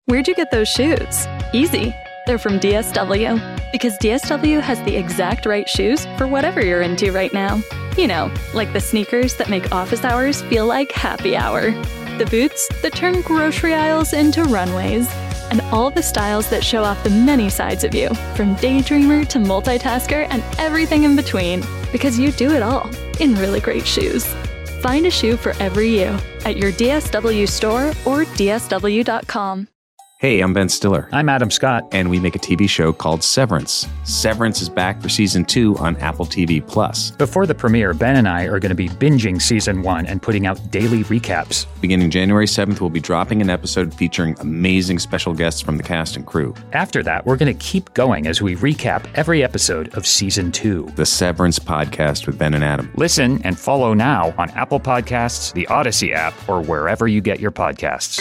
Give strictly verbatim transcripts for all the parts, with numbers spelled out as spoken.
Where'd you get those shoes? Easy. They're from D S W. Because D S W has the exact right shoes for whatever you're into right now. You know, like the sneakers that make office hours feel like happy hour. The boots that turn grocery aisles into runways. And all the styles that show off the many sides of you, from daydreamer to multitasker and everything in between. Because you do it all in really great shoes. Find a shoe for every you at your D S W store or D S W dot com. Hey, I'm Ben Stiller. I'm Adam Scott. And we make a T V show called Severance. Severance is back for season two on Apple T V Plus. Before the premiere, Ben and I are going to be binging season one and putting out daily recaps. Beginning January seventh, we'll be dropping an episode featuring amazing special guests from the cast and crew. After that, we're going to keep going as we recap every episode of season two. The Severance Podcast with Ben and Adam. Listen and follow now on Apple Podcasts, the Odyssey app, or wherever you get your podcasts.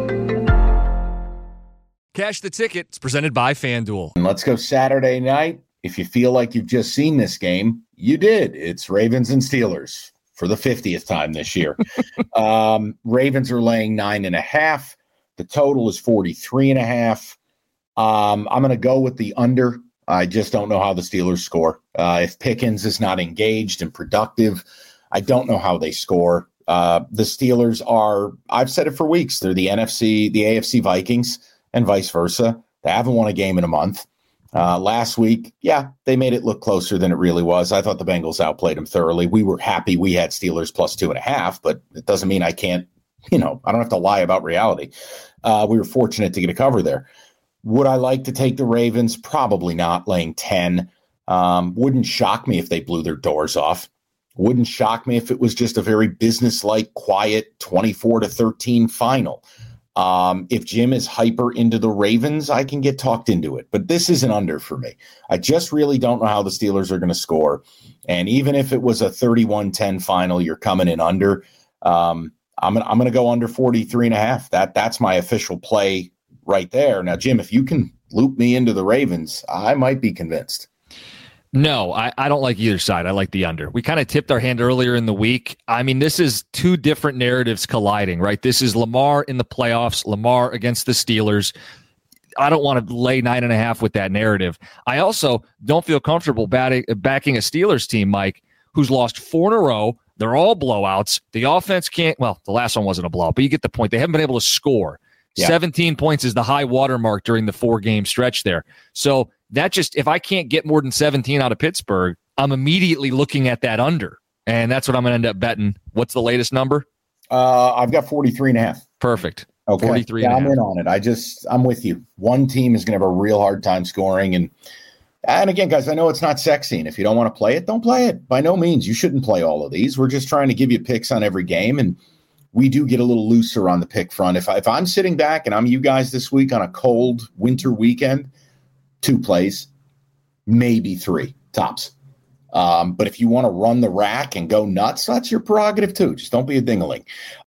Cash the Ticket. It's presented by FanDuel. And let's go Saturday night. If you feel like you've just seen this game, you did. It's Ravens and Steelers for the fiftieth time this year. um, Ravens are laying nine and a half. The total is forty-three and a half. Um, I'm going to go with the under. I just don't know how the Steelers score. Uh, if Pickens is not engaged and productive, I don't know how they score. Uh, the Steelers are, I've said it for weeks, they're the N F C, the A F C Vikings, and vice versa. They haven't won a game in a month. Uh, last week, yeah, they made it look closer than it really was. I thought the Bengals outplayed them thoroughly. We were happy we had Steelers plus two and a half, but it doesn't mean I can't, you know, I don't have to lie about reality. Uh, we were fortunate to get a cover there. Would I like to take the Ravens? Probably not, laying ten. Um, wouldn't shock me if they blew their doors off. Wouldn't shock me if it was just a very business-like, quiet twenty-four to thirteen final. Um, if Jim is hyper into the Ravens, I can get talked into it. But this is an under for me. I just really don't know how the Steelers are going to score. And even if it was a thirty-one ten final, you're coming in under. Um, I'm, I'm going to go under forty-three and a half. That, that's my official play right there. Now, Jim, if you can loop me into the Ravens, I might be convinced. No, I, I don't like either side. I like the under. We kind of tipped our hand earlier in the week. I mean, this is two different narratives colliding, right? This is Lamar in the playoffs, Lamar against the Steelers. I don't want to lay nine and a half with that narrative. I also don't feel comfortable batting, backing a Steelers team, Mike, who's lost four in a row. They're all blowouts. The offense can't, well, the last one wasn't a blowout, but you get the point. They haven't been able to score. Yeah. seventeen points is the high watermark during the four-game stretch there. So that just, if I can't get more than seventeen out of Pittsburgh, I'm immediately looking at that under. And that's what I'm going to end up betting. What's the latest number? Uh, I've got forty-three and a half. Perfect. Okay. forty-three yeah, and a half. I'm in on it. I just, I'm with you. One team is going to have a real hard time scoring. And, and again, guys, I know it's not sexy. And if you don't want to play it, don't play it. By no means. You shouldn't play all of these. We're just trying to give you picks on every game. And we do get a little looser on the pick front. If, I, if I'm sitting back and I'm you guys this week on a cold winter weekend, two plays, maybe three tops. Um, but if you want to run the rack and go nuts, that's your prerogative too. Just don't be a dingling.